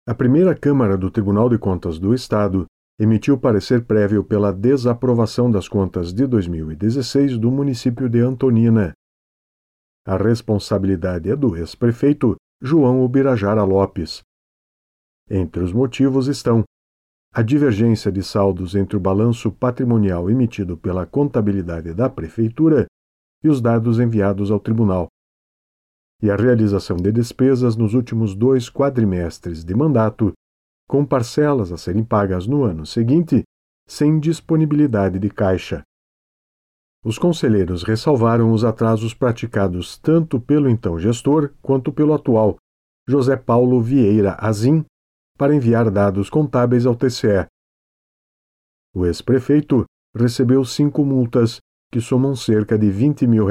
A primeira Câmara do Tribunal de Contas do Estado emitiu parecer prévio pela desaprovação das contas de 2016 do município de Antonina. A responsabilidade é do ex-prefeito João Ubirajara Lopes. Entre os motivos estão a divergência de saldos entre o balanço patrimonial emitido pela contabilidade da Prefeitura e os dados enviados ao Tribunal, e a realização de despesas nos últimos 2 quadrimestres de mandato, com parcelas a serem pagas no ano seguinte, sem disponibilidade de caixa. Os conselheiros ressalvaram os atrasos praticados tanto pelo então gestor quanto pelo atual, José Paulo Vieira Azim, para enviar dados contábeis ao TCE. O ex-prefeito recebeu 5 multas, que somam cerca de R$20 mil.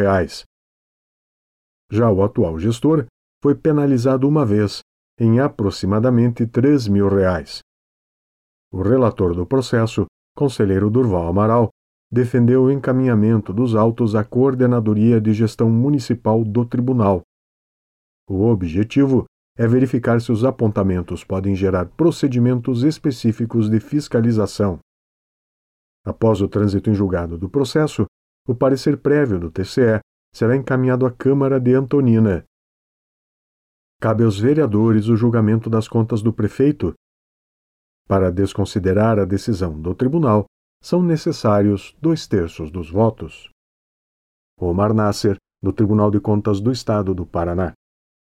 Já o atual gestor foi penalizado uma vez, em aproximadamente R$3 mil. O relator do processo, conselheiro Durval Amaral, defendeu o encaminhamento dos autos à Coordenadoria de Gestão Municipal do Tribunal. O objetivo é verificar se os apontamentos podem gerar procedimentos específicos de fiscalização. Após o trânsito em julgado do processo, o parecer prévio do TCE será encaminhado à Câmara de Antonina. Cabe aos vereadores o julgamento das contas do prefeito. Para desconsiderar a decisão do tribunal, são necessários 2/3 dos votos. Omar Nasser, do Tribunal de Contas do Estado do Paraná.